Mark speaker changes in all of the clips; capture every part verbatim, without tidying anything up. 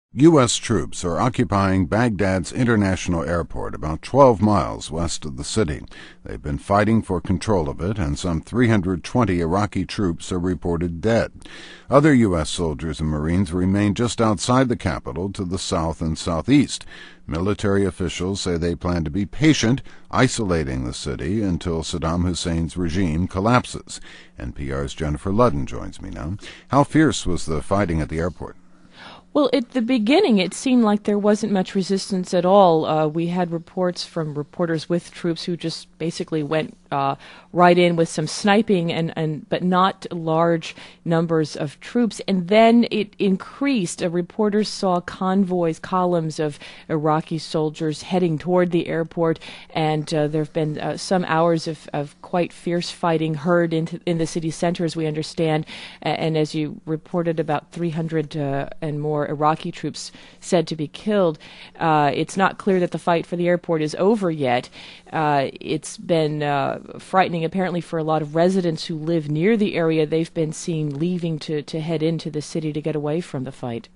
Speaker 1: U S troops are occupying Baghdad's international airport, about twelve miles west of the city. They've been fighting for control of it, and some three hundred twenty Iraqi troops are reported dead. Other U S soldiers and Marines remain just outside the capital to the south and southeast. Military officials say they plan to be patient, isolating the city until Saddam Hussein's regime collapses. N P R's Jennifer Ludden joins me now. How fierce was the fighting at the airport?
Speaker 2: Well, at the beginning, it seemed like there wasn't much resistance at all. Uh, we had reports from reporters with troops who just basically went uh, right in with some sniping, and, and but not large numbers of troops. And then it increased. Uh, reporters saw convoys, columns of Iraqi soldiers heading toward the airport, and uh, there have been uh, some hours of, of quite fierce fighting heard into, in the city center, as we understand. And as you reported, about three hundred uh, and more Iraqi troops said to be killed. Uh, it's not clear that the fight for the airport is over yet. Uh, it's been uh, frightening, apparently, for a lot of residents who live near the area. They've been seen leaving to, to head into the city to get away from the fight.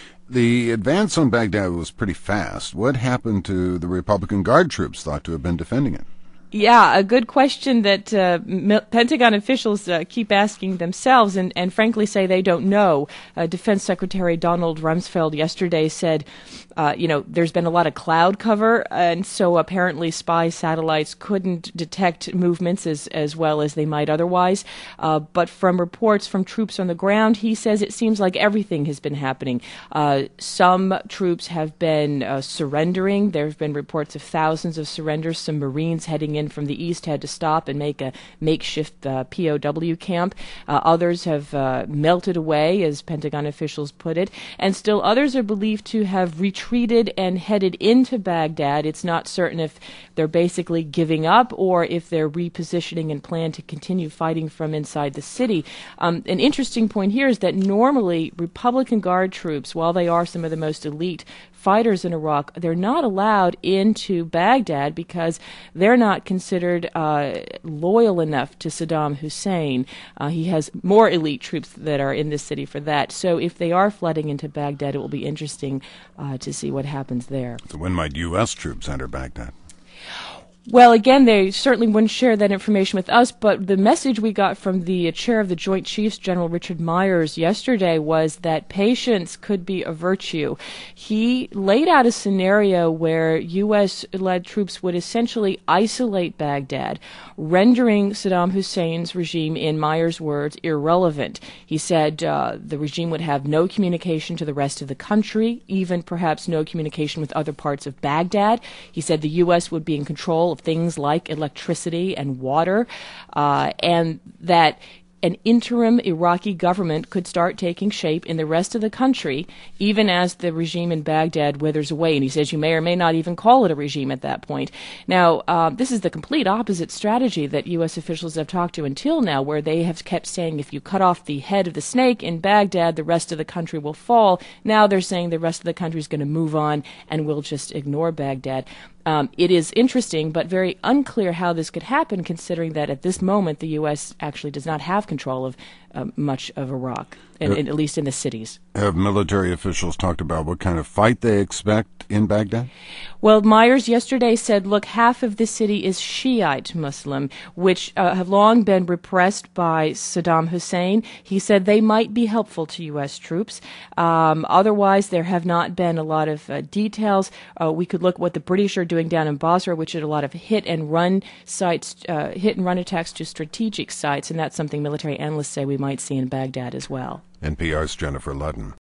Speaker 1: The advance on Baghdad was pretty fast. What happened to the Republican Guard troops thought to have been defending it?
Speaker 2: Yeah, a good question that uh, Pentagon officials uh, keep asking themselves, and, and frankly say they don't know. Uh, Defense Secretary Donald Rumsfeld yesterday said, uh, you know, there's been a lot of cloud cover, and so apparently spy satellites couldn't detect movements as, as well as they might otherwise. Uh, but from reports from troops on the ground, he says it seems like everything has been happening. Uh, some troops have been uh, surrendering. There have been reports of thousands of surrenders. Some Marines heading in from the east had to stop and make a makeshift uh, P O W camp. Uh, others have uh, melted away, as Pentagon officials put it, and still others are believed to have retreated and headed into Baghdad. It's not certain if they're basically giving up or if they're repositioning and plan to continue fighting from inside the city. Um, an interesting point here is that normally Republican Guard troops, while they are some of the most elite fighters in Iraq, they're not allowed into Baghdad because they're not considered uh, loyal enough to Saddam Hussein. Uh, he has more elite troops that are in this city for that. So if they are flooding into Baghdad, it will be interesting uh, to see what happens there.
Speaker 1: So when might U S troops enter Baghdad?
Speaker 2: Well, again, they certainly wouldn't share that information with us, but the message we got from the chair of the Joint Chiefs, General Richard Myers, yesterday was that patience could be a virtue. He laid out a scenario where U S-led troops would essentially isolate Baghdad, rendering Saddam Hussein's regime, in Myers' words, irrelevant. He said uh, the regime would have no communication to the rest of the country, even perhaps no communication with other parts of Baghdad. He said the U S would be in control of things like electricity and water, uh, and that an interim Iraqi government could start taking shape in the rest of the country, even as the regime in Baghdad withers away. And he says you may or may not even call it a regime at that point. Now, uh, this is the complete opposite strategy that U S officials have talked to until now, where they have kept saying if you cut off the head of the snake in Baghdad, the rest of the country will fall. Now they're saying the rest of the country is going to move on and we'll just ignore Baghdad. Um, it is interesting, but very unclear how this could happen, considering that at this moment the U S actually does not have control of uh, much of Iraq, and, and at least in the cities.
Speaker 1: Have military officials talked about what kind of fight they expect in Baghdad?
Speaker 2: Well, Myers yesterday said, look, half of the city is Shiite Muslim, which uh, have long been repressed by Saddam Hussein. He said they might be helpful to U S troops. Um, otherwise, there have not been a lot of uh, details. Uh, we could look at what the British are doing down in Basra, which is a lot of hit-and-run sites, uh, hit-and-run attacks to strategic sites, and that's something military analysts say we might see in Baghdad as well.
Speaker 1: N P R's Jennifer Ludden.